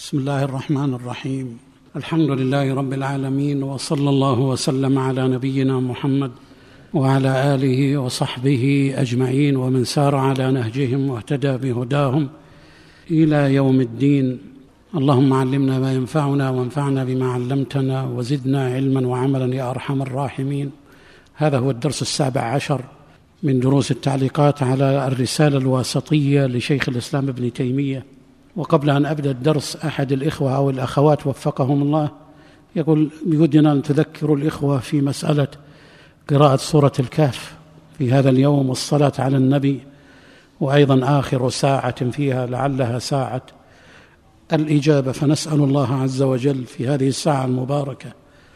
بسم الله الرحمن الرحيم. الحمد لله رب العالمين، وصلى الله وسلم على نبينا محمد وعلى آله وصحبه أجمعين ومن سار على نهجهم واهتدى بهداهم إلى يوم الدين. اللهم علمنا ما ينفعنا وانفعنا بما علمتنا وزدنا علما وعملا يا أرحم الراحمين. هذا هو الدرس 17 من دروس التعليقات على الرسالة الواسطية لشيخ الإسلام ابن تيمية. وقبل أن أبدأ الدرس، أحد الإخوة أو الأخوات وفقهم الله يقول بودنا أن تذكروا الإخوة في مسألة قراءة سورة الكهف في هذا اليوم والصلاة على النبي، وأيضا آخر ساعة فيها لعلها ساعة الإجابة. فنسأل الله عز وجل في هذه الساعة المباركة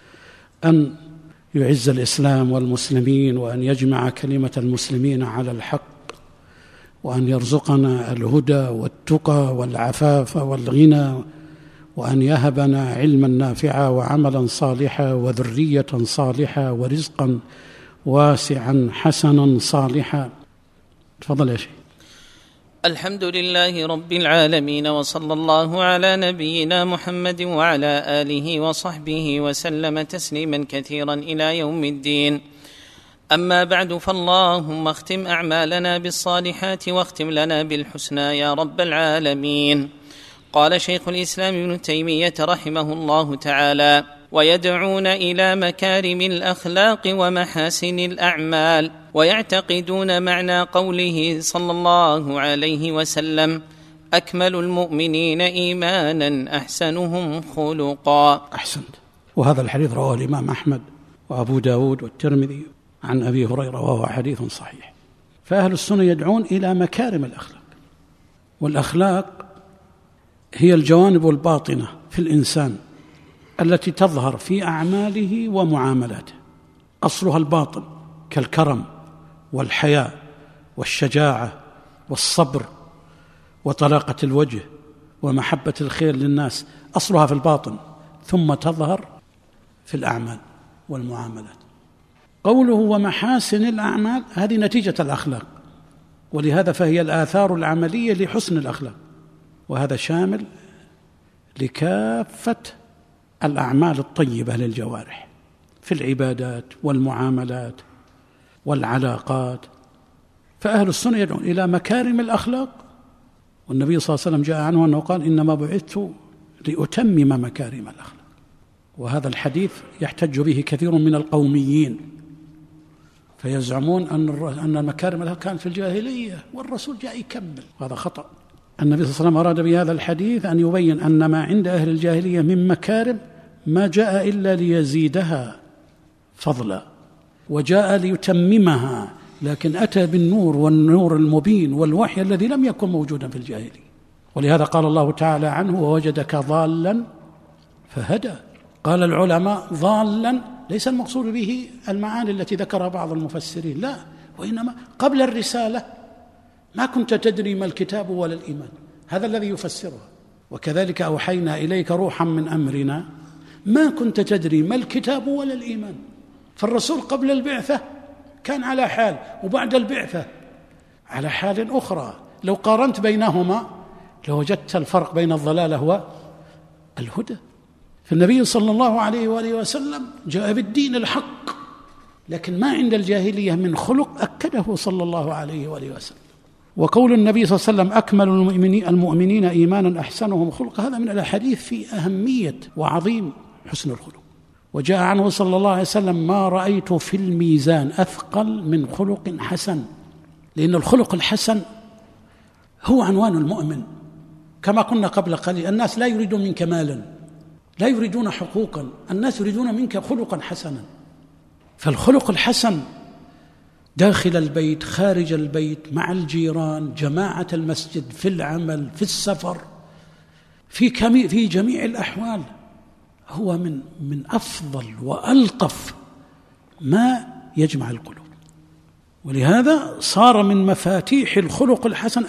أن يعز الإسلام والمسلمين، وأن يجمع كلمة المسلمين على الحق، وأن يرزقنا الهدى والتقى والعفاف والغنى، وأن يهبنا علما نافعا وعملا صالحا وذرية صالحة ورزقا واسعا حسنا صالحا. تفضل يا شيخ. الحمد لله رب العالمين، وصلى الله على نبينا محمد وعلى آله وصحبه وسلم تسليما كثيرا إلى يوم الدين. أما بعد، فاللهم اختم أعمالنا بالصالحات واختم لنا بالحسنى يا رب العالمين. قال شيخ الإسلام ابن تيمية رحمه الله تعالى: ويدعون إلى مكارم الأخلاق ومحاسن الأعمال، ويعتقدون معنى قوله صلى الله عليه وسلم: أكمل المؤمنين إيمانا أحسنهم خلقا. أحسنت. وهذا الحديث رواه الإمام أحمد وأبو داود والترمذي عن أبي هريرة، وهو حديث صحيح. فأهل السنة يدعون إلى مكارم الأخلاق، والأخلاق هي الجوانب الباطنة في الإنسان التي تظهر في أعماله ومعاملاته. أصلها الباطن كالكرم والحياء والشجاعة والصبر وطلاقة الوجه ومحبة الخير للناس، أصلها في الباطن، ثم تظهر في الأعمال والمعاملات. قوله ومحاسن الأعمال هذه نتيجة الأخلاق، ولهذا فهي الآثار العملية لحسن الأخلاق، وهذا شامل لكافة الأعمال الطيبة للجوارح في العبادات والمعاملات والعلاقات. فأهل السنة يدعون إلى مكارم الأخلاق، والنبي صلى الله عليه وسلم جاء عنه أنه قال: إنما بعثت لأتمم مكارم الأخلاق. وهذا الحديث يحتج به كثير من القوميين، فيزعمون أن مكارم الأخلاق كانت في الجاهلية والرسول جاء يكمل. هذا خطأ. النبي صلى الله عليه وسلم أراد بهذا الحديث أن يبين أن ما عند أهل الجاهلية من مكارم ما جاء إلا ليزيدها فضلا، وجاء ليتممها، لكن أتى بالنور والنور المبين والوحي الذي لم يكن موجودا في الجاهلية. ولهذا قال الله تعالى عنه: ووجدك ضالا فهدى. قال العلماء: ضالا ليس المقصود به المعاني التي ذكرها بعض المفسرين، لا، وإنما قبل الرسالة ما كنت تدري ما الكتاب ولا الإيمان، هذا الذي يفسرها. وكذلك أوحينا إليك روحا من أمرنا ما كنت تدري ما الكتاب ولا الإيمان. فالرسول قبل البعثة كان على حال، وبعد البعثة على حال أخرى. لو قارنت بينهما لوجدت الفرق بين الضلالة والهدى. فالنبي صلى الله عليه وآله وسلم جاء بالدين الحق، لكن ما عند الجاهلية من خلق أكده صلى الله عليه وآله وسلم. وقول النبي صلى الله عليه وسلم: أكمل المؤمنين إيمانا أحسنهم خلقا، هذا من الأحاديث في أهمية وعظيم حسن الخلق. وجاء عنه صلى الله عليه وسلم: ما رأيت في الميزان أثقل من خلق حسن. لأن الخلق الحسن هو عنوان المؤمن. كما قلنا قبل قليل، الناس لا يريدون منك مالا، لا يريدون حقوقا، الناس يريدون منك خلقا حسنا. فالخلق الحسن داخل البيت، خارج البيت، مع الجيران، جماعة المسجد، في العمل، في السفر، في جميع الأحوال، هو من أفضل وألطف ما يجمع القلوب. ولهذا صار من مفاتيح الخلق الحسن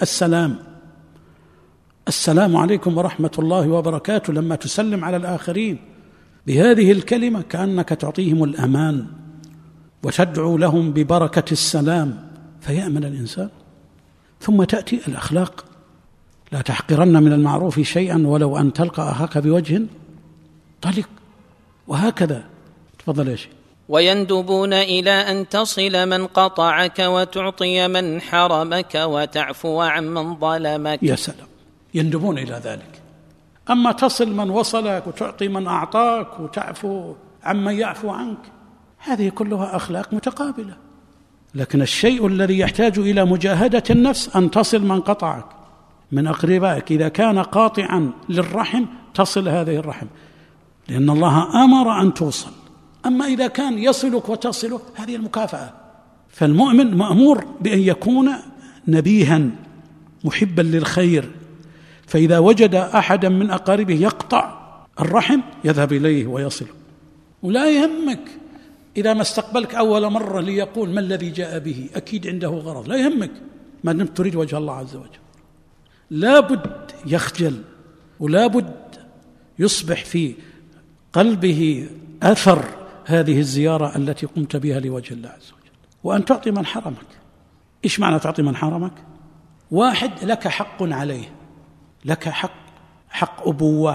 السلام عليكم ورحمة الله وبركاته. لما تسلم على الآخرين بهذه الكلمة كأنك تعطيهم الأمان وتدعو لهم ببركة السلام، فيأمن الإنسان. ثم تأتي الأخلاق لا تحقرن من المعروف شيئا ولو أن تلقى أخاك بوجه طلق. وهكذا. تفضل يا شيخ. ويندبون إلى أن تصل من قطعك وتعطي من حرمك وتعفو عمن ظلمك. يا سلام، يندبون إلى ذلك. أما تصل من وصلك وتعطي من أعطاك وتعفو عمن يعفو عنك، هذه كلها أخلاق متقابلة. لكن الشيء الذي يحتاج إلى مجاهدة النفس أن تصل من قطعك من أقربائك. إذا كان قاطعا للرحم تصل هذه الرحم، لأن الله أمر أن توصل. أما إذا كان يصلك وتصله، هذه المكافأة. فالمؤمن مأمور بأن يكون نبيها محبا للخير، فإذا وجد أحدا من أقاربه يقطع الرحم يذهب إليه ويصله. ولا يهمك إذا ما استقبلك أول مرة ليقول ما الذي جاء به، أكيد عنده غرض، لا يهمك ما دمت تريد وجه الله عز وجل. لا بد يخجل، ولا بد يصبح في قلبه أثر هذه الزيارة التي قمت بها لوجه الله عز وجل. وأن تعطي من حرمك. إيش معنى تعطي من حرمك؟ واحد لك حق عليه، لك حق أبوة،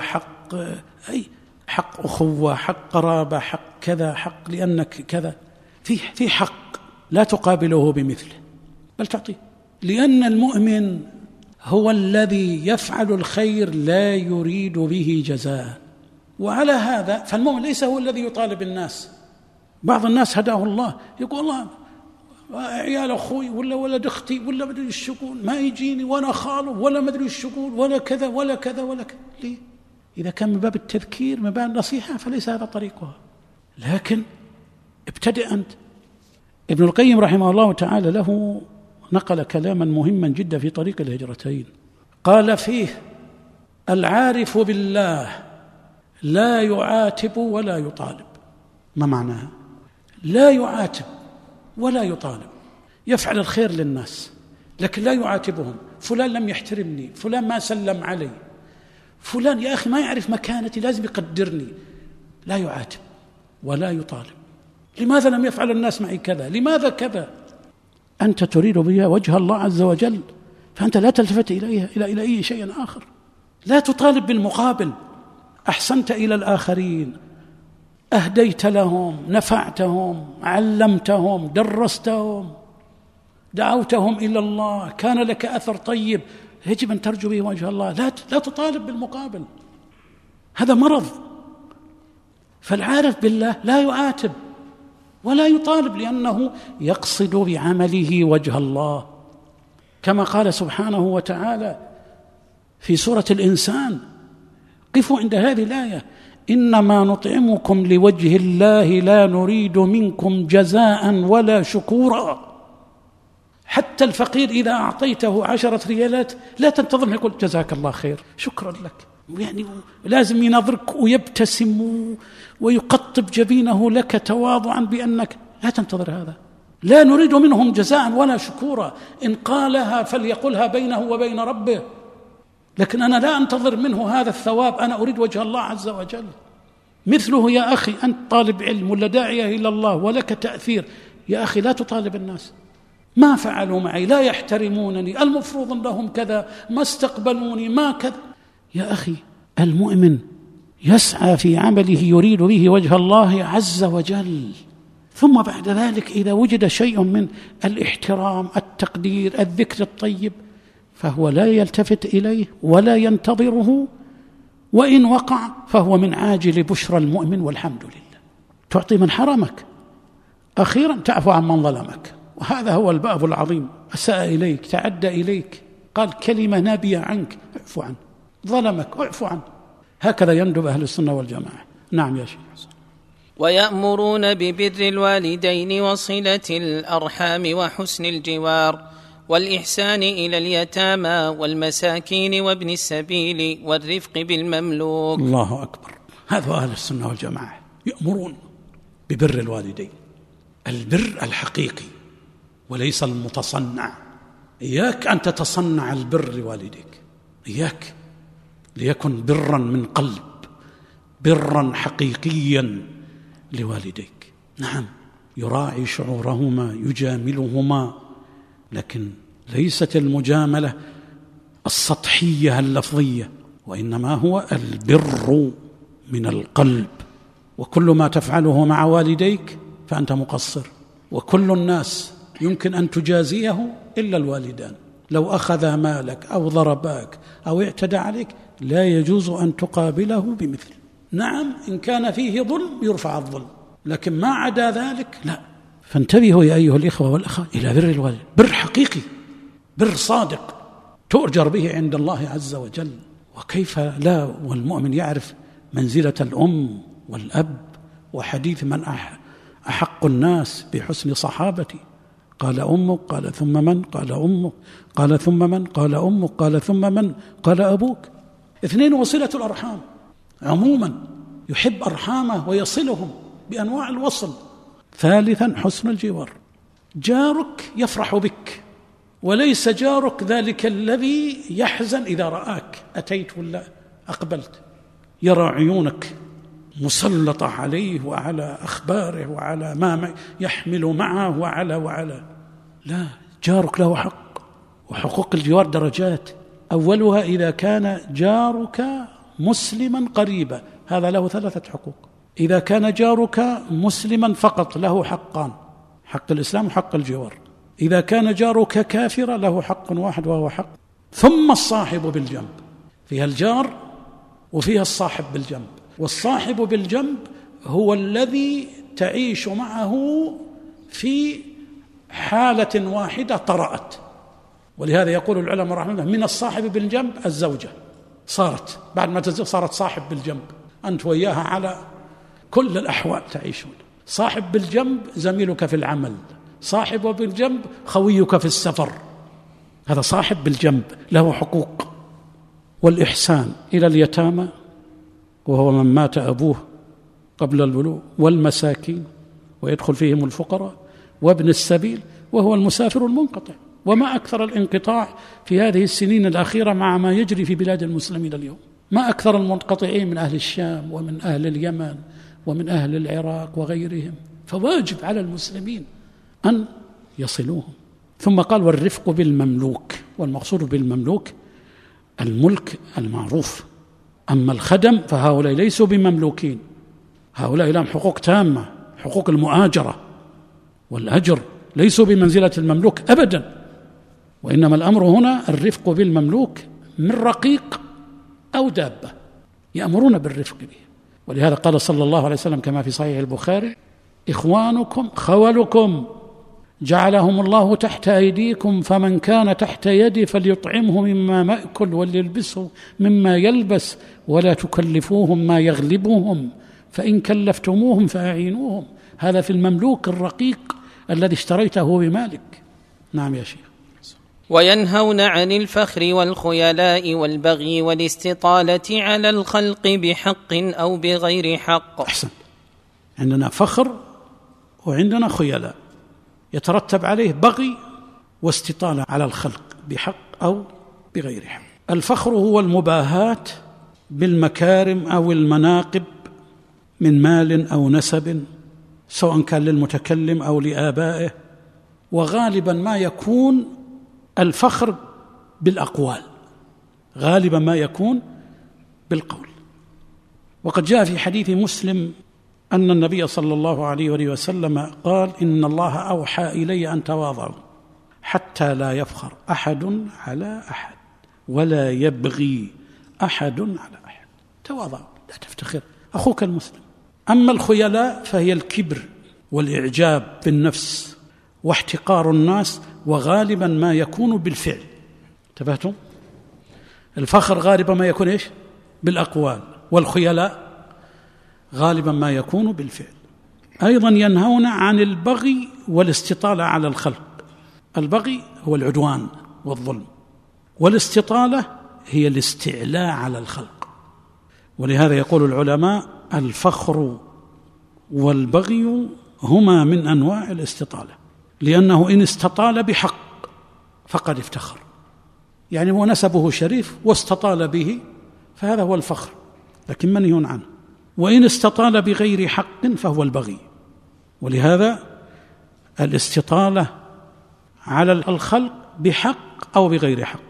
حق أخوة، حق قرابة، حق كذا، حق لأنك كذا، في حق لا تقابله بمثله، بل تعطيه. لأن المؤمن هو الذي يفعل الخير لا يريد به جزاء. وعلى هذا فالمؤمن ليس هو الذي يطالب الناس. بعض الناس هداه الله يقول الله عيال أخوي ولا ولد أختي ولا مدري الشغول ما يجيني، وأنا خاله ولا مدري الشغول ولا كذا ولا كذا ولا كذا. ليه؟ إذا كان من باب التذكير من باب النصيحة فليس هذا طريقها. لكن ابتدأ أنت. ابن القيم رحمه الله تعالى له نقل كلاما مهما جدا في طريق الهجرتين، قال فيه: العارف بالله لا يعاتب ولا يطالب. ما معناها؟ لا يعاتب ولا يطالب، يفعل الخير للناس لكن لا يعاتبهم. فلان لم يحترمني، فلان ما سلم علي، فلان يا أخي ما يعرف مكانتي لازم يقدرني. لا يعاتب ولا يطالب. لماذا لم يفعل الناس معي كذا؟ لماذا كذا؟ أنت تريد بها وجه الله عز وجل، فأنت لا تلتفت إلى أي شيء آخر. لا تطالب بالمقابل. أحسنت إلى الآخرين، أهديت لهم، نفعتهم، علمتهم، درستهم، دعوتهم إلى الله، كان لك أثر طيب، يجب أن ترجو به وجه الله. لا تطالب بالمقابل، هذا مرض. فالعارف بالله لا يعاتب ولا يطالب، لأنه يقصد بعمله وجه الله، كما قال سبحانه وتعالى في سورة الإنسان. قفوا عند هذه الآية: إنما نطعمكم لوجه الله لا نريد منكم جزاء ولا شكورا. حتى الفقير إذا أعطيته 10 ريالات لا تنتظر أن يقول جزاك الله خير، شكرا لك. يعني لازم ينظرك ويبتسم ويقطب جبينه لك تواضعا بأنك، لا تنتظر هذا. لا نريد منهم جزاء ولا شكورا، إن قالها فليقلها بينه وبين ربه، لكن أنا لا أنتظر منه هذا الثواب، أنا أريد وجه الله عز وجل. مثله يا أخي، أنت طالب علم ولا داعية إلى الله ولك تأثير، يا أخي لا تطالب الناس. ما فعلوا معي، لا يحترمونني، المفروض لهم كذا، ما استقبلوني، ما كذا. يا أخي المؤمن يسعى في عمله يريد به وجه الله عز وجل، ثم بعد ذلك إذا وجد شيء من الاحترام، التقدير، الذكر الطيب، فهو لا يلتفت إليه ولا ينتظره، وإن وقع فهو من عاجل بشرى المؤمن والحمد لله. تعطي من حرمك، أخيرا تعفو عن من ظلمك، وهذا هو الباب العظيم. أساء إليك، تعدى إليك، قال كلمة نابية عنك، اعفو عنه. ظلمك، اعفو عنه. هكذا يندب أهل السنة والجماعة. نعم يا شيخ. ويأمرون ببر الوالدين وصلة الأرحام وحسن الجوار والإحسان إلى اليتامى والمساكين وابن السبيل والرفق بالمملوك. الله أكبر. هذا أهل السنة والجماعة، يأمرون ببر الوالدين، البر الحقيقي وليس المتصنع. إياك أن تتصنع البر لوالديك، إياك، ليكن برا من قلب، برا حقيقيا لوالديك. نعم، يراعي شعورهما، يجاملهما، لكن ليست المجاملة السطحية اللفظية، وإنما هو البر من القلب. وكل ما تفعله مع والديك فأنت مقصر، وكل الناس يمكن أن تجازيه إلا الوالدان. لو أخذ مالك أو ضرباك أو اعتدى عليك لا يجوز أن تقابله بمثل. نعم إن كان فيه ظلم يرفع الظلم، لكن ما عدا ذلك لا. فانتبهوا يا أيها الإخوة والأخوات إلى بر الوالد، بر حقيقي، بر صادق تؤجر به عند الله عز وجل. وكيف لا والمؤمن يعرف منزلة الأم والأب، وحديث من أحق الناس بحسن صحابتي، قال أمك، قال ثم من، قال أمك، قال ثم من، قال أمك، قال ثم من، قال أبوك. 2 وصلة الأرحام عموما، يحب أرحامه ويصلهم بأنواع الوصل. 3 حسن الجوار، جارك يفرح بك، وليس جارك ذلك الذي يحزن إذا رآك أتيت ولا أقبلت، يرى عيونك مسلطة عليه وعلى أخباره وعلى ما يحمل معه وعلى. لا، جارك له حق، وحقوق الجوار درجات. أولها إذا كان جارك مسلما قريبا، هذا له 3 حقوق. إذا كان جارك مسلما فقط له حقان، حق الإسلام وحق الجوار. إذا كان جارك كافرا له حق واحد وهو حق. ثم الصاحب بالجنب، فيها الجار وفيها الصاحب بالجنب. والصاحب بالجنب هو الذي تعيش معه في حالة واحدة طرأت. ولهذا يقول العلماء رحمه الله من الصاحب بالجنب الزوجة، صارت بعد ما تزوج صارت صاحب بالجنب، أنت وياها على كل الأحوال تعيشون. صاحب بالجنب زميلك في العمل، صاحب بالجنب خويك في السفر، هذا صاحب بالجنب له حقوق. والإحسان إلى اليتامى وهو من مات أبوه قبل البلوغ، والمساكين ويدخل فيهم الفقراء، وابن السبيل وهو المسافر المنقطع. وما أكثر الانقطاع في هذه السنين الأخيرة مع ما يجري في بلاد المسلمين اليوم، ما أكثر المنقطعين من أهل الشام ومن أهل اليمن ومن أهل العراق وغيرهم. فواجب على المسلمين أن يصلوهم. ثم قال والرفق بالمملوك، والمقصود بالمملوك الملك المعروف. أما الخدم فهؤلاء ليسوا بمملوكين، هؤلاء لهم حقوق تامة، حقوق المؤاجرة والأجر، ليسوا بمنزلة المملوك أبدا. وإنما الأمر هنا الرفق بالمملوك من رقيق أو دابة، يأمرون بالرفق به. ولهذا قال صلى الله عليه وسلم كما في صحيح البخاري إخوانكم خولكم جعلهم الله تحت أيديكم، فمن كان تحت يدي فليطعمه مما مأكل وليلبسه مما يلبس، ولا تكلفوهم ما يغلبهم، فإن كلفتموهم فأعينوهم. هذا في المملوك الرقيق الذي اشتريته بمالك. نعم يا شيخ. وينهون عن الفخر والخيلاء والبغي والاستطالة على الخلق بحق أو بغير حق. أحسن، عندنا فخر وعندنا خيلاء، يترتب عليه بغي واستطالة على الخلق بحق أو بغير حق. الفخر هو المباهاة بالمكارم أو المناقب من مال أو نسب، سواء كان للمتكلم أو لآبائه. وغالبا ما يكون الفخر بالأقوال، غالبا ما يكون بالقول. وقد جاء في حديث مسلم أن النبي صلى الله عليه وسلم قال إن الله أوحى إلي أن تواضعوا حتى لا يفخر أحد على أحد ولا يبغي أحد على أحد. تواضعوا، لا تفتخر، أخوك المسلم. أما الخيلاء فهي الكبر والإعجاب بالنفس واحتقار الناس، وغالبا ما يكون بالفعل. انتبهتم؟ الفخر غالبا ما يكون إيش؟ بالأقوال، والخيلاء غالبا ما يكون بالفعل. أيضا ينهون عن البغي والاستطالة على الخلق. البغي هو العدوان والظلم، والاستطالة هي الاستعلاء على الخلق. ولهذا يقول العلماء الفخر والبغي هما من أنواع الاستطالة، لأنه إن استطال بحق فقد افتخر، يعني هو نسبه شريف واستطال به، فهذا هو الفخر، لكن منهي عنه. وإن استطال بغير حق فهو البغي. ولهذا الاستطالة على الخلق بحق أو بغير حق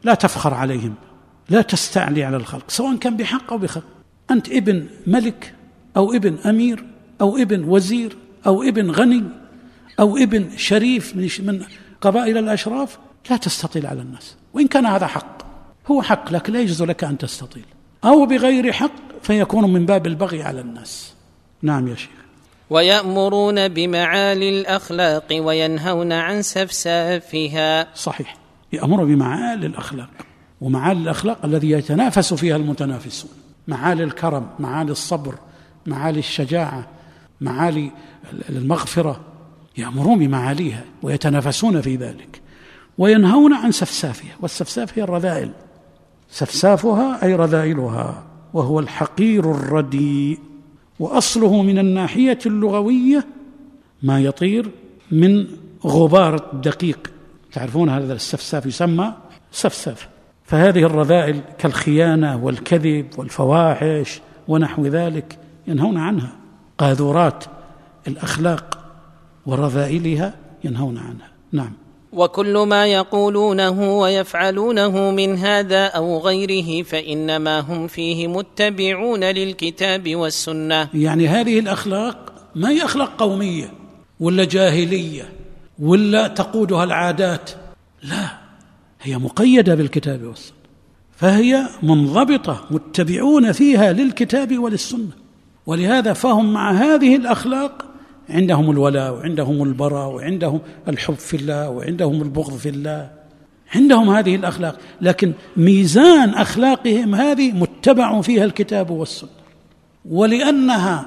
لا تفخر عليهم، لا تستعلي على الخلق، سواء كان بحق أو بخلق. أنت ابن ملك أو ابن أمير أو ابن وزير أو ابن غني أو ابن شريف من قبائل الأشراف، لا تستطيل على الناس، وإن كان هذا حق، هو حق، لكن لا يجوز لك أن تستطيل، أو بغير حق فيكون من باب البغي على الناس. نعم يا شيخ. ويأمرون بمعالي الأخلاق وينهون عن سفسافها. صحيح، يأمر بمعالي الأخلاق، ومعالي الأخلاق الذي يتنافس فيها المتنافسون، معالي الكرم، معالي الصبر، معالي الشجاعة، معالي المغفرة، يأمرون بمعاليها ويتنافسون في ذلك. وينهون عن سفسافها، والسفساف هي الرذائل، سفسافها أي رذائلها، وهو الحقير الرديء. وأصله من الناحية اللغوية ما يطير من غبار الدقيق، تعرفون هذا السفساف يسمى سفساف. فهذه الرذائل كالخيانة والكذب والفواحش ونحو ذلك ينهون عنها، قاذورات الأخلاق ورذائلها ينهون عنها. نعم. وكل ما يقولونه ويفعلونه من هذا أو غيره فإنما هم فيه متبعون للكتاب والسنة. يعني هذه الأخلاق ما هي أخلاق قومية ولا جاهلية ولا تقودها العادات، لا، هي مقيدة بالكتاب والسنة، فهي منضبطة، متبعون فيها للكتاب وللسنة. ولهذا فهم مع هذه الأخلاق عندهم الولاء وعندهم البراء وعندهم الحب في الله وعندهم البغض في الله، عندهم هذه الأخلاق، لكن ميزان أخلاقهم هذه متبع فيها الكتاب والسنة. ولأنها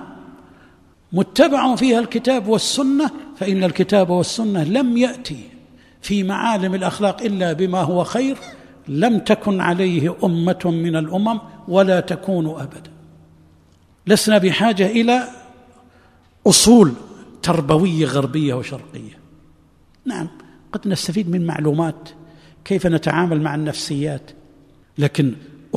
متبع فيها الكتاب والسنة فإن الكتاب والسنة لم يأتي في معالم الأخلاق إلا بما هو خير، لم تكن عليه أمة من الأمم ولا تكون أبدا. لسنا بحاجة إلى أصول تربوية غربية وشرقية. نعم، قد نستفيد من معلومات كيف نتعامل مع النفسيات، لكن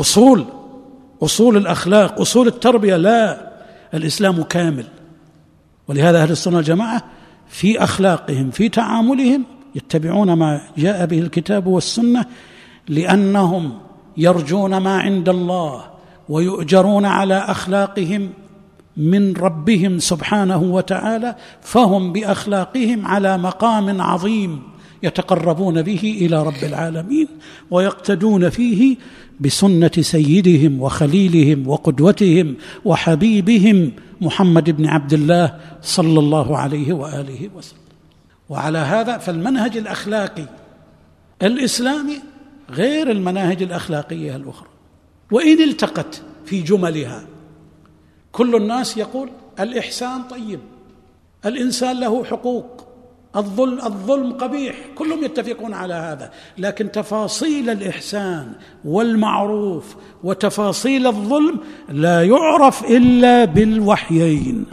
أصول الأخلاق، أصول التربية لا، الإسلام كامل. ولهذا أهل السنة والجماعة في أخلاقهم في تعاملهم يتبعون ما جاء به الكتاب والسنة، لأنهم يرجون ما عند الله ويؤجرون على أخلاقهم من ربهم سبحانه وتعالى، فهم بأخلاقهم على مقام عظيم يتقربون به إلى رب العالمين ويقتدون فيه بسنة سيدهم وخليلهم وقدوتهم وحبيبهم محمد بن عبد الله صلى الله عليه وآله وسلم. وعلى هذا فالمنهج الأخلاقي الإسلامي غير المناهج الأخلاقية الأخرى، وإن التقت في جملها. كل الناس يقول الإحسان طيب، الإنسان له حقوق، الظلم قبيح، كلهم يتفقون على هذا، لكن تفاصيل الإحسان والمعروف وتفاصيل الظلم لا يعرف إلا بالوحيين.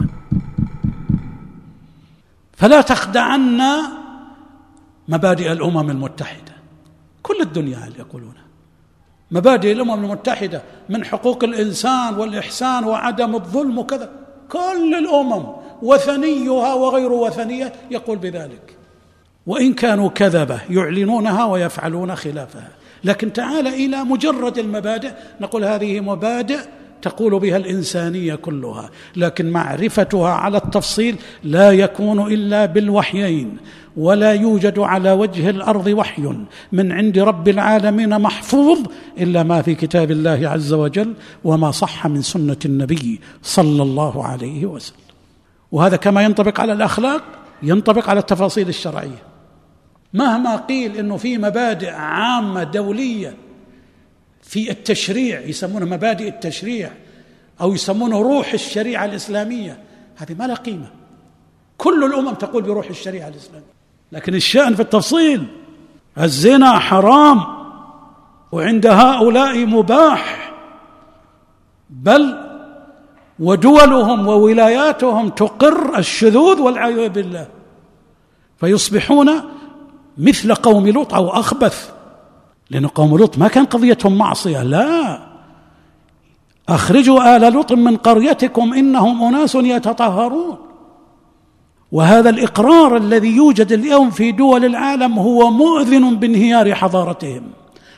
فلا تخدعنا مبادئ الأمم المتحدة، كل الدنيا يقولون مبادئ الأمم المتحدة من حقوق الإنسان والإحسان وعدم الظلم وكذا، كل الأمم وثنيها وغير وثنية يقول بذلك، وإن كانوا كذبة يعلنونها ويفعلون خلافها. لكن تعال إلى مجرد المبادئ نقول هذه مبادئ تقول بها الإنسانية كلها، لكن معرفتها على التفصيل لا يكون إلا بالوحيين، ولا يوجد على وجه الأرض وحي من عند رب العالمين محفوظ إلا ما في كتاب الله عز وجل وما صح من سنة النبي صلى الله عليه وسلم. وهذا كما ينطبق على الأخلاق ينطبق على التفاصيل الشرعية. مهما قيل إنه في مبادئ عامة دولية في التشريع يسمونه مبادئ التشريع أو يسمونه روح الشريعة الإسلامية، هذه ما لها قيمة. كل الأمم تقول بروح الشريعة الإسلامية، لكن الشأن في التفصيل. الزنا حرام وعند هؤلاء مباح، بل ودولهم وولاياتهم تقر الشذوذ والعياذ بالله، فيصبحون مثل قوم لوط أو أخبث، لأن قوم لوط ما كان قضيتهم معصية، لا، أخرجوا آل لوط من قريتكم إنهم أناس يتطهرون. وهذا الإقرار الذي يوجد اليوم في دول العالم هو مؤذن بانهيار حضارتهم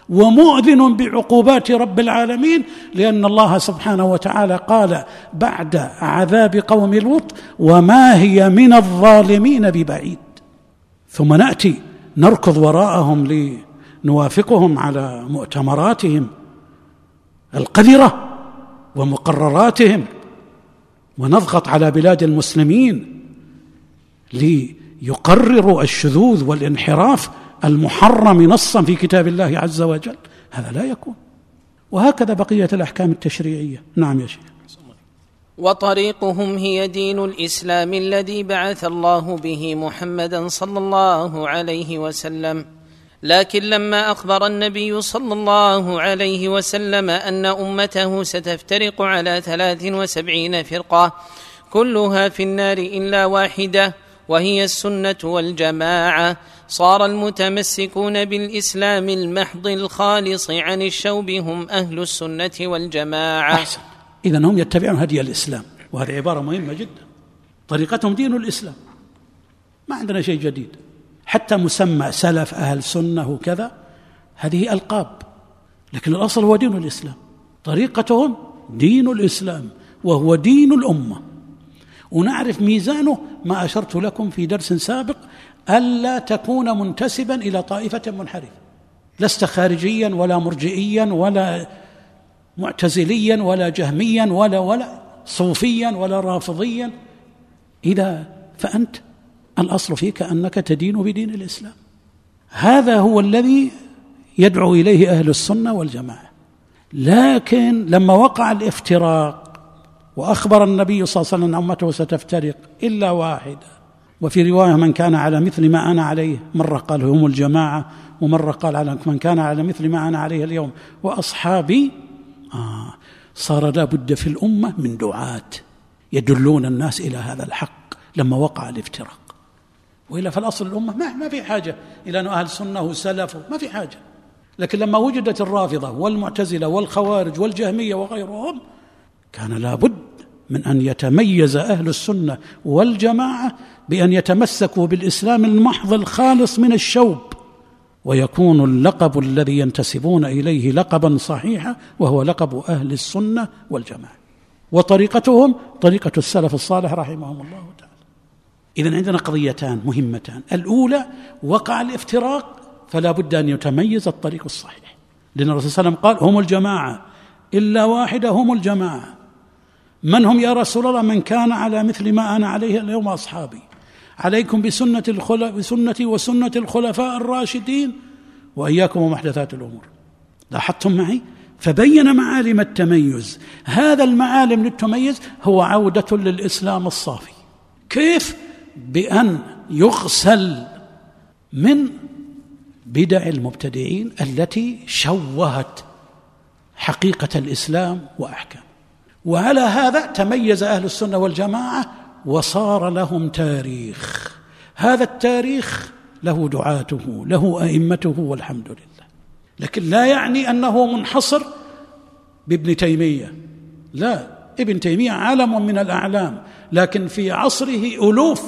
ومؤذن بعقوبات رب العالمين، لأن الله سبحانه وتعالى قال بعد عذاب قوم لوط: وما هي من الظالمين ببعيد. ثم نأتي نركض وراءهم لنوافقهم على مؤتمراتهم القذرة ومقرراتهم، ونضغط على بلاد المسلمين ليقرروا الشذوذ والانحراف المحرم نصا في كتاب الله عز وجل. هذا لا يكون. وهكذا بقية الأحكام التشريعية. نعم يا شيخ. وطريقهم هي دين الإسلام الذي بعث الله به محمدا صلى الله عليه وسلم. لكن لما أخبر النبي صلى الله عليه وسلم أن أمته ستفترق على 73 فرقة كلها في النار إلا واحدة وهي السنة والجماعة، صار المتمسكون بالإسلام المحض الخالص عن الشوب هم أهل السنة والجماعة. أحسن. إذن هم يتبعون هدي الإسلام، وهذه عبارة مهمة جدا. طريقتهم دين الإسلام، ما عندنا شيء جديد. حتى مسمى سلف أهل سنة وكذا هذه ألقاب، لكن الأصل هو دين الإسلام. طريقتهم دين الإسلام وهو دين الأمة. ونعرف ميزانه ما أشرت لكم في درس سابق: ألا تكون منتسبا إلى طائفة منحرفة، لست خارجيا ولا مرجئيا ولا معتزليا ولا جهميا ولا صوفيا ولا رافضيا. إذا فأنت الأصل فيك أنك تدين بدين الإسلام. هذا هو الذي يدعو إليه أهل السنة والجماعة. لكن لما وقع الافتراق وأخبر النبي صلى الله عليه وسلم أن أمته ستفترق إلا واحدة، وفي رواية من كان على مثل ما أنا عليه، مرة قال هم الجماعة ومرة قال على من كان على مثل ما أنا عليه اليوم وأصحابي، صار لا بد في الأمة من دعاة يدلون الناس إلى هذا الحق لما وقع الافتراق. وإلا فالأصل الأمة ما في حاجة إلى أن أهل السنة وسلف، ما في حاجة. لكن لما وجدت الرافضة والمعتزلة والخوارج والجهمية وغيرهم كان لا بد من أن يتميز أهل السنة والجماعة بأن يتمسكوا بالإسلام المحض الخالص من الشوب، ويكون اللقب الذي ينتسبون إليه لقبا صحيحا وهو لقب أهل السنة والجماعة. وطريقتهم طريقة السلف الصالح رحمهم الله تعالى. إذن عندنا قضيتان مهمتان: الأولى وقع الافتراق فلا بد أن يتميز الطريق الصحيح، لأن الرسول صلى الله عليه وسلم قال هم الجماعة إلا واحدة هم الجماعة. من هم يا رسول الله؟ من كان على مثل ما أنا عليه اليوم أصحابي، عليكم بسنتي وسنة الخلفاء الراشدين وإياكم ومحدثات الأمور. لاحظتم معي؟ فبين معالم التميز. هذا المعالم للتميز هو عودة للإسلام الصافي. كيف؟ بأن يغسل من بدع المبتدعين التي شوهت حقيقة الإسلام وأحكامه. وعلى هذا تميز أهل السنة والجماعة وصار لهم تاريخ. هذا التاريخ له دعاته، له أئمته، والحمد لله. لكن لا يعني أنه منحصر بابن تيمية، لا، ابن تيمية عالم من الأعلام، لكن في عصره ألوف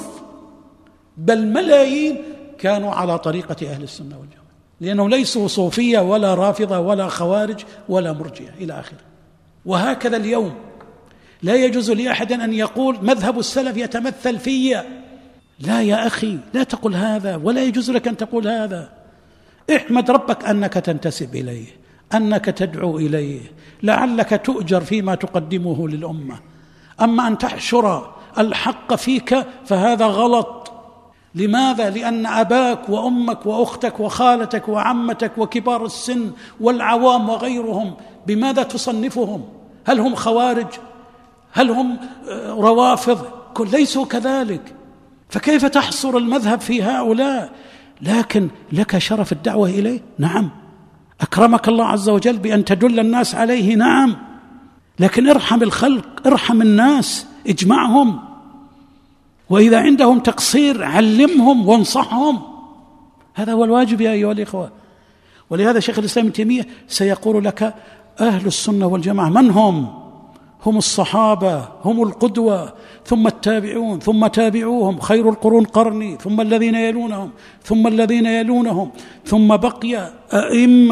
بل ملايين كانوا على طريقة أهل السنة والجماعة، لأنهم ليسوا صوفية ولا رافضة ولا خوارج ولا مرجئة إلى آخره. وهكذا اليوم لا يجوز لأحد أن يقول مذهب السلف يتمثل في، لا يا أخي، لا تقل هذا، ولا يجوز لك أن تقول هذا. احمد ربك أنك تنتسب إليه، أنك تدعو إليه، لعلك تؤجر فيما تقدمه للأمة. أما أن تحشر الحق فيك فهذا غلط. لماذا؟ لأن أباك وأمك وأختك وخالتك وعمتك وكبار السن والعوام وغيرهم بماذا تصنفهم؟ هل هم خوارج؟ هل هم روافض؟ ليسوا كذلك. فكيف تحصر المذهب في هؤلاء؟ لكن لك شرف الدعوة إليه، نعم. أكرمك الله عز وجل بأن تدل الناس عليه، نعم. لكن ارحم الخلق، ارحم الناس، اجمعهم، وإذا عندهم تقصير علمهم وانصحهم. هذا هو الواجب يا أيها الإخوة. ولهذا شيخ الإسلام ابن تيمية سيقول لك أهل السنة والجماعة من هم؟ هم الصحابة، هم القدوة، ثم التابعون، ثم تابعوهم، خير القرون قرني، ثم الذين يلونهم، ثم الذين يلونهم، ثم بقي أئمة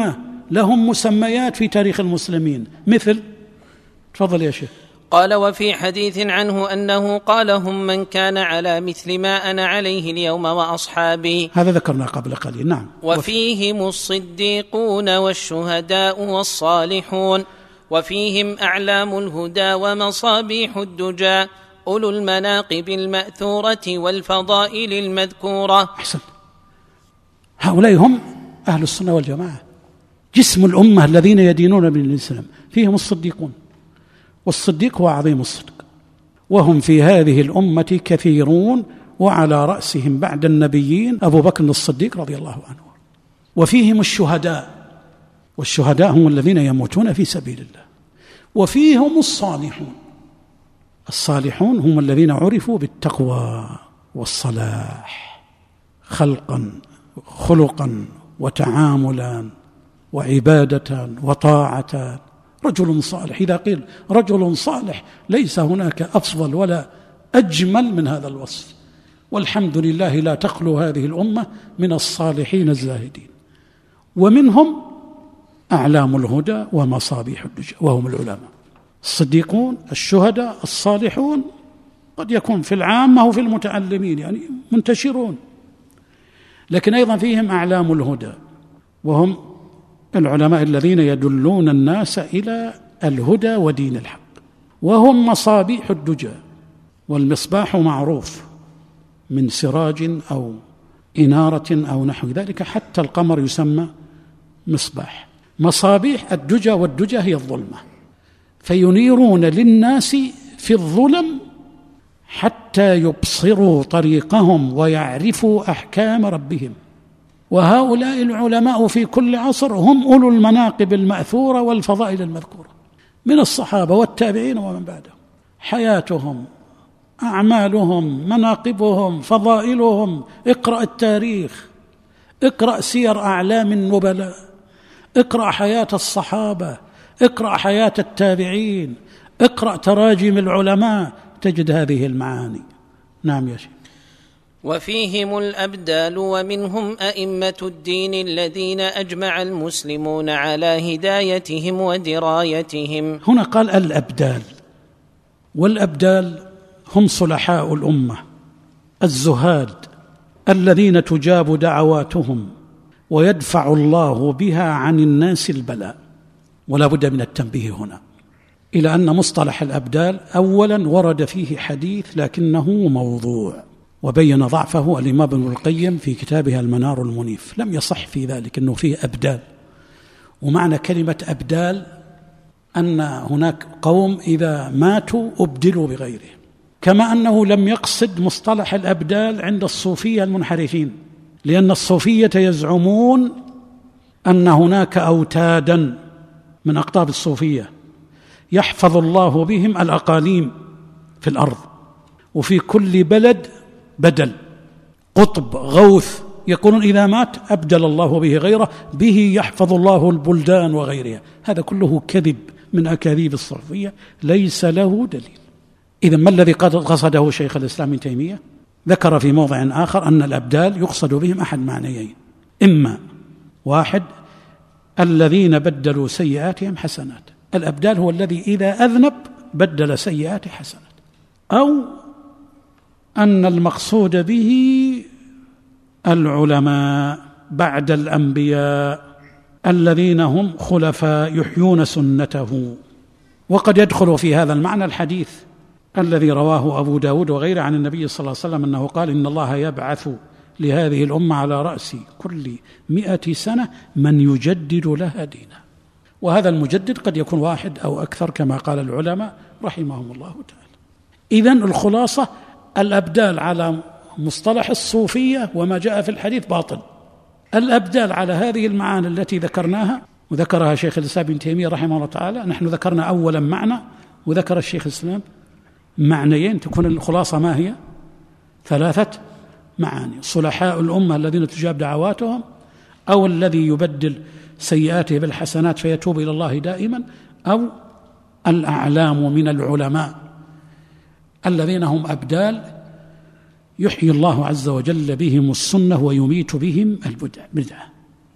لهم مسميات في تاريخ المسلمين، مثل، تفضل يا شيخ. قال: وفي حديث عنه أنه قال: هم من كان على مثل ما أنا عليه اليوم وأصحابي. هذا ذكرنا قبل قليل. نعم. وفيهم الصديقون والشهداء والصالحون، وفيهم أعلام الهدى ومصابيح الدجى، أولو المناقب المأثورة والفضائل المذكورة. أحسن. هؤلاء هم أهل السنة والجماعة، جسم الأمة الذين يدينون بالإسلام. فيهم الصديقون، والصديق هو عظيم الصدق، وهم في هذه الأمة كثيرون، وعلى رأسهم بعد النبيين أبو بكر الصديق رضي الله عنه. وفيهم الشهداء، والشهداء هم الذين يموتون في سبيل الله. وفيهم الصالحون، الصالحون هم الذين عرفوا بالتقوى والصلاح خلقا وتعاملا وعبادة وطاعة. رجل صالح، إذا قيل رجل صالح ليس هناك أفضل ولا أجمل من هذا الوصف، والحمد لله لا تخلو هذه الأمة من الصالحين الزاهدين. ومنهم أعلام الهدى ومصابيح الدجى، وهم العلماء، الصديقون، الشهداء، الصالحون. قد يكون في العامة وفي المتعلمين، يعني منتشرون، لكن أيضا فيهم أعلام الهدى، وهم العلماء الذين يدلون الناس إلى الهدى ودين الحق. وهم مصابيح الدجى، والمصباح معروف من سراج أو إنارة أو نحو ذلك، حتى القمر يسمى مصباح. مصابيح الدجى، والدجى هي الظلمة، فينيرون للناس في الظلم حتى يبصروا طريقهم ويعرفوا أحكام ربهم. وهؤلاء العلماء في كل عصر هم أولو المناقب المأثورة والفضائل المذكورة من الصحابة والتابعين ومن بعدهم. حياتهم، أعمالهم، مناقبهم، فضائلهم. اقرأ التاريخ، اقرأ سير أعلام النبلاء، اقرأ حياة الصحابة، اقرأ حياة التابعين، اقرأ تراجم العلماء، تجد هذه المعاني. نعم يا شيخ. وفيهم الأبدال، ومنهم أئمة الدين الذين أجمع المسلمون على هدايتهم ودرايتهم. هنا قال الأبدال، والأبدال هم صلحاء الأمة الزهاد الذين تجاب دعواتهم ويدفع الله بها عن الناس البلاء. ولا بد من التنبيه هنا إلى أن مصطلح الأبدال أولا ورد فيه حديث لكنه موضوع، وبين ضعفه الإمام ابن القيم في كتابه المنار المنيف. لم يصح في ذلك أنه فيه أبدال، ومعنى كلمة أبدال أن هناك قوم إذا ماتوا أبدلوا بغيره، كما أنه لم يقصد مصطلح الأبدال عند الصوفية المنحرفين، لأن الصوفية يزعمون أن هناك أوتادا من أقطاب الصوفية يحفظ الله بهم الأقاليم في الأرض، وفي كل بلد بدل، قطب، غوث، يقولون إذا مات أبدل الله به غيره، به يحفظ الله البلدان وغيرها. هذا كله كذب من أكاذيب الصوفية ليس له دليل. إذن ما الذي قصده شيخ الإسلام ابن تيمية؟ ذكر في موضع آخر أن الأبدال يقصد بهم أحد معنيين: إما واحد الذين بدلوا سيئاتهم حسنات، الأبدال هو الذي إذا أذنب بدل سيئات حسنات، أو أن المقصود به العلماء بعد الأنبياء الذين هم خلفاء يحيون سنته. وقد يدخل في هذا المعنى الحديث الذي رواه أبو داود وغيره عن النبي صلى الله عليه وسلم أنه قال: إن الله يبعث لهذه الأمة على رأس كل 100 سنة من يجدد لها دينها. وهذا المجدد قد يكون واحد أو أكثر كما قال العلماء رحمهم الله تعالى. إذن الخلاصة: الأبدال على مصطلح الصوفية وما جاء في الحديث باطل. الأبدال على هذه المعاني التي ذكرناها وذكرها شيخ الإسلام ابن تيمية رحمه الله تعالى، نحن ذكرنا أولا معنى وذكر الشيخ الإسلام معنيين، تكون الخلاصة ما هي؟ 3 معاني: صلحاء الأمة الذين تجاب دعواتهم، أو الذي يبدل سيئاته بالحسنات فيتوب إلى الله دائما، أو الأعلام من العلماء الذين هم أبدال يحيي الله عز وجل بهم السنة ويميت بهم البدعة.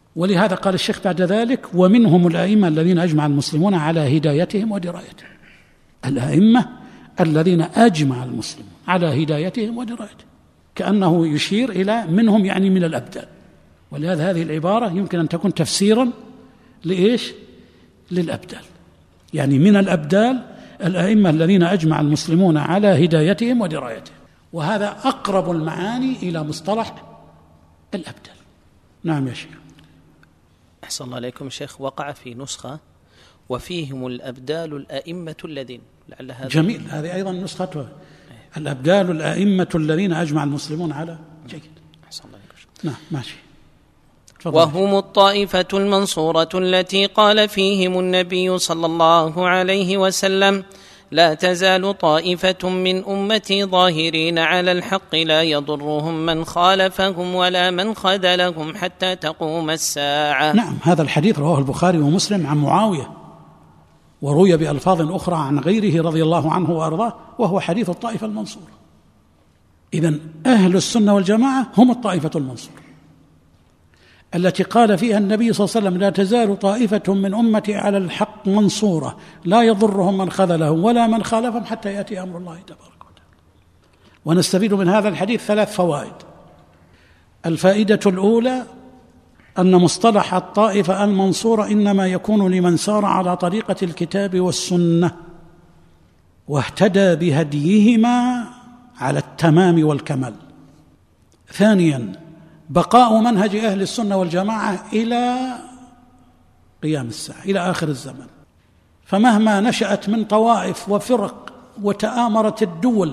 ولهذا قال الشيخ بعد ذلك: ومنهم الأئمة الذين أجمع المسلمون على هدايتهم ودرايتهم. الأئمة الذين أجمع المسلمون على هدايتهم ودرايتهم، كأنه يشير إلى منهم، يعني من الأبدال. ولهذا هذه العبارة يمكن أن تكون تفسيرا لإيش؟ للأبدال، يعني من الأبدال الأئمة الذين أجمع المسلمون على هدايتهم ودرايتهم، وهذا أقرب المعاني إلى مصطلح الأبدال. نعم يا شيخ. أحسن الله عليكم شيخ. وقع في نسخة: وفيهم الأبدال الأئمة الذين، لعل هذا جميل. هذه أيضا نسخته: الأبدال الأئمة الذين أجمع المسلمون على. جيد. أحسن الله عليكم. نعم ماشي. وهم الطائفة المنصورة التي قال فيهم النبي صلى الله عليه وسلم: لا تزال طائفة من أمتي ظاهرين على الحق لا يضرهم من خالفهم ولا من خذلهم حتى تقوم الساعة. نعم، هذا الحديث رواه البخاري ومسلم عن معاوية، وروي بألفاظ أخرى عن غيره رضي الله عنه وأرضاه، وهو حديث الطائفة المنصورة. إذن أهل السنة والجماعة هم الطائفة المنصورة التي قال فيها النبي صلى الله عليه وسلم: لا تزال طائفة من أمتي على الحق منصورة لا يضرهم من خذلهم ولا من خالفهم حتى يأتي أمر الله تبارك وتعالى. ونستفيد من هذا الحديث 3 فوائد. الفائدة الأولى أن مصطلح الطائفة المنصورة إنما يكون لمن سار على طريقة الكتاب والسنة واهتدى بهديهما على التمام والكمال. ثانياً، بقاء منهج أهل السنة والجماعة إلى قيام الساعة، إلى آخر الزمن. فمهما نشأت من طوائف وفرق وتآمرت الدول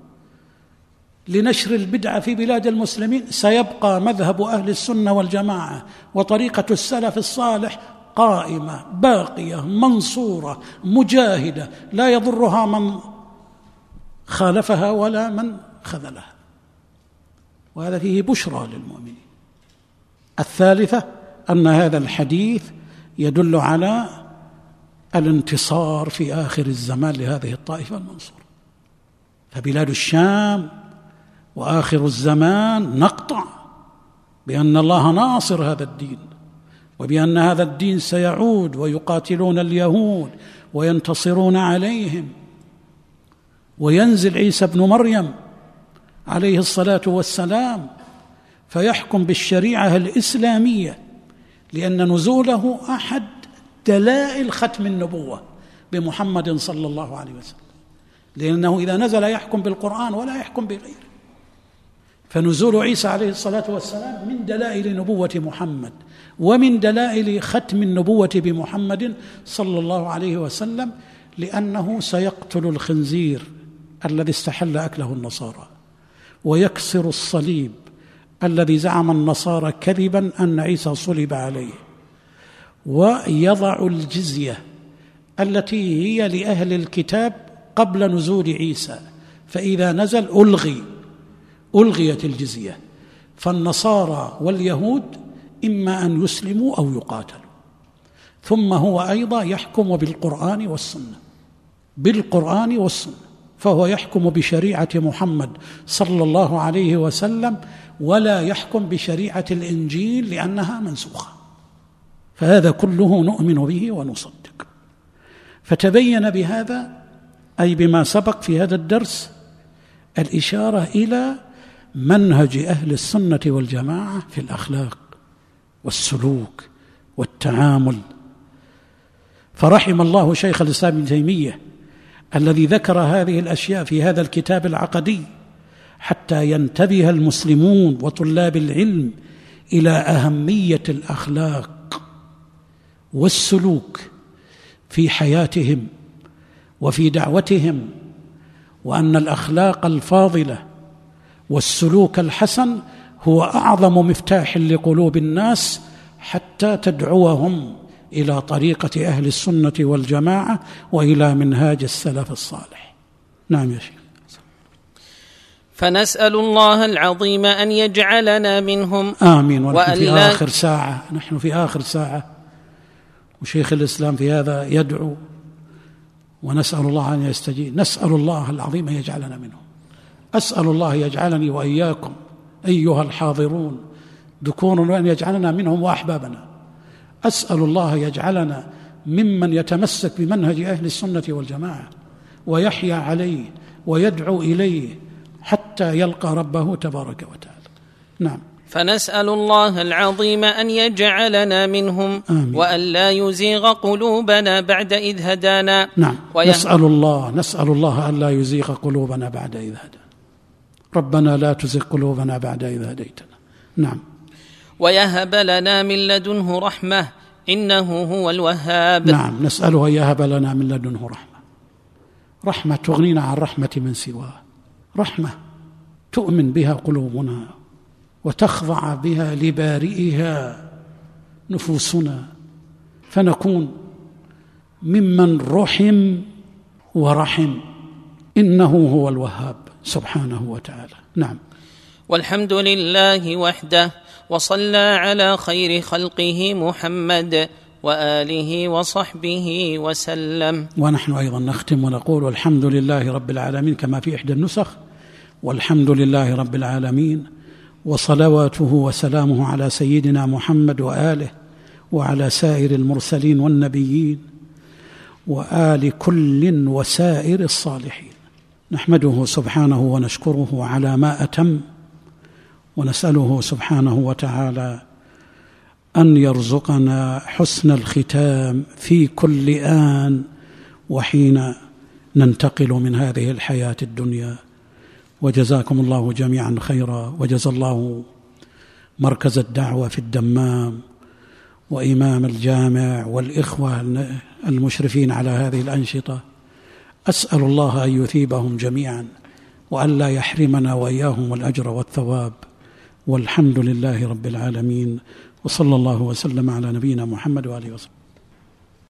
لنشر البدعة في بلاد المسلمين، سيبقى مذهب أهل السنة والجماعة وطريقة السلف الصالح قائمة باقية منصورة مجاهدة، لا يضرها من خالفها ولا من خذلها، وهذا فيه بشرى للمؤمنين. الثالثة أن هذا الحديث يدل على الانتصار في آخر الزمان لهذه الطائفة المنصورة. فبلاد الشام وآخر الزمان نقطع بأن الله ناصر هذا الدين، وبأن هذا الدين سيعود ويقاتلون اليهود وينتصرون عليهم، وينزل عيسى ابن مريم عليه الصلاة والسلام فيحكم بالشريعة الإسلامية، لأن نزوله أحد دلائل ختم النبوة بمحمد صلى الله عليه وسلم، لأنه إذا نزل يحكم بالقرآن ولا يحكم بغيره. فنزول عيسى عليه الصلاة والسلام من دلائل نبوة محمد ومن دلائل ختم النبوة بمحمد صلى الله عليه وسلم، لأنه سيقتل الخنزير الذي استحل أكله النصارى، ويكسر الصليب الذي زعم النصارى كذبا أن عيسى صلب عليه، ويضع الجزية التي هي لأهل الكتاب قبل نزول عيسى، فإذا نزل ألغيت الجزية. فالنصارى واليهود إما أن يسلموا أو يقاتلوا. ثم هو أيضا يحكم بالقرآن والسنة، فهو يحكم بشريعة محمد صلى الله عليه وسلم، ولا يحكم بشريعة الإنجيل لأنها منسوخة. فهذا كله نؤمن به ونصدق. فتبين بهذا، أي بما سبق في هذا الدرس، الإشارة إلى منهج أهل السنة والجماعة في الأخلاق والسلوك والتعامل. فرحم الله شيخ الإسلام ابن تيمية الذي ذكر هذه الأشياء في هذا الكتاب العقدي، حتى ينتبه المسلمون وطلاب العلم إلى أهمية الأخلاق والسلوك في حياتهم وفي دعوتهم، وأن الأخلاق الفاضلة والسلوك الحسن هو أعظم مفتاح لقلوب الناس حتى تدعوهم إلى طريقة أهل السنة والجماعة وإلى منهاج السلف الصالح. نعم يا شيخ. فنسأل الله العظيم أن يجعلنا منهم. آمين. نحن في آخر ساعة وشيخ الإسلام في هذا يدعو، ونسأل الله أن يستجيب. نسأل الله العظيم أن يجعلنا منهم. أسأل الله يجعلني وإياكم أيها الحاضرون ذكورا، وأن يجعلنا منهم وأحبابنا. أسأل الله يجعلنا ممن يتمسك بمنهج أهل السنة والجماعة ويحيا عليه ويدعو إليه حتى يلقى ربه تبارك وتعالى. نعم. فنسأل الله العظيم أن يجعلنا منهم. آمين. وأن لا يزيغ قلوبنا بعد إذ هدانا. نعم. نسأل الله أن لا يزيغ قلوبنا بعد إذ هدانا. ربنا لا تزغ قلوبنا بعد إذ هديتنا. نعم. ويهب لنا من لدنه رحمة إنه هو الوهاب. نعم، نسأله أن يهب لنا من لدنه رحمة تغنينا عن رحمة من سواه، رحمة تؤمن بها قلوبنا وتخضع بها لبارئها نفوسنا، فنكون ممن رحم ورحم، إنه هو الوهاب سبحانه وتعالى. نعم. والحمد لله وحده، وصلى على خير خلقه محمد وآله وصحبه وسلم. ونحن أيضا نختم ونقول والحمد لله رب العالمين كما في إحدى النسخ، والحمد لله رب العالمين، وصلواته وسلامه على سيدنا محمد وآله وعلى سائر المرسلين والنبيين وآل كل وسائر الصالحين. نحمده سبحانه ونشكره على ما أتم، ونسأله سبحانه وتعالى أن يرزقنا حسن الختام في كل آن وحين ننتقل من هذه الحياة الدنيا. وجزاكم الله جميعا خيرا، وجزا الله مركز الدعوة في الدمام وإمام الجامع والإخوة المشرفين على هذه الأنشطة. أسأل الله أن يثيبهم جميعا وأن لا يحرمنا وإياهم الأجر والثواب، والحمد لله رب العالمين، وصلى الله وسلم على نبينا محمد وآله وسلم.